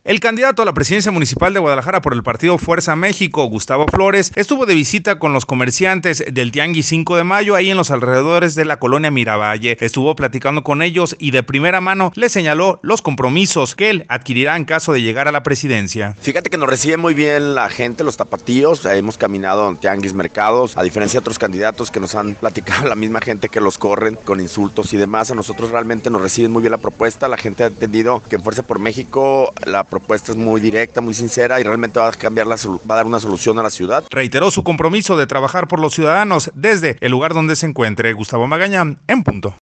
El candidato a la presidencia municipal de Guadalajara por el partido Fuerza México, Gustavo Flores, estuvo de visita con los comerciantes del Tianguis 5 de Mayo, ahí en los alrededores de la colonia Miravalle. Estuvo platicando con ellos y de primera mano les señaló los compromisos que él adquirirá en caso de llegar a la presidencia. Fíjate que nos recibe muy bien la gente, los tapatíos. Hemos caminado en tianguis, mercados, a diferencia de otros candidatos que nos han platicado la misma gente que los corren con insultos y demás. A nosotros realmente nos reciben muy bien la propuesta. La gente ha entendido que en Fuerza por México la propuesta es muy directa, muy sincera y realmente va a dar una solución a la ciudad. Reiteró su compromiso de trabajar por los ciudadanos desde el lugar donde se encuentre. Gustavo Magaña, en punto.